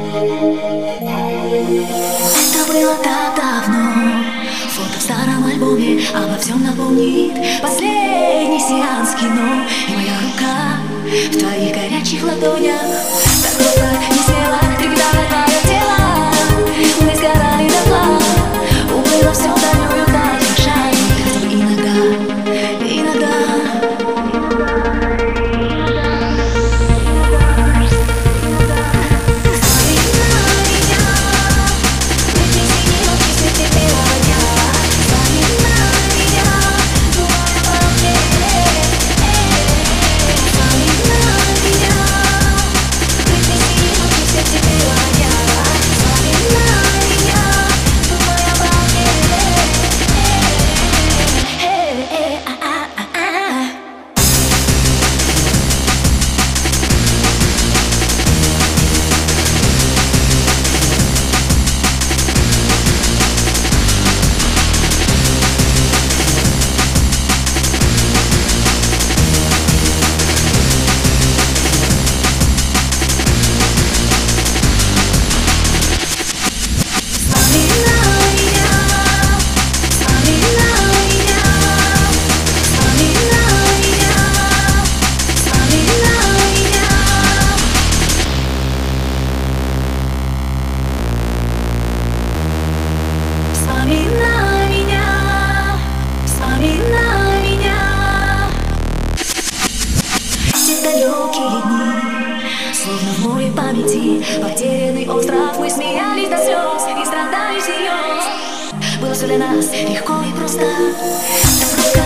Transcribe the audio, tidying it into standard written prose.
Это было так давно. Фото в старом альбоме обо всем напомнит последний сеанс кино. И моя рука в твоих горячих ладонях так просто не смела трепетало твое тело. Мы сгорали дотла, уплыло все в дальнюю даль. Жаль, ты иногда далекие дни, словно в море памяти потерянный остров. Мы смеялись до слез и страдали всерьез. Было все для нас легко и просто.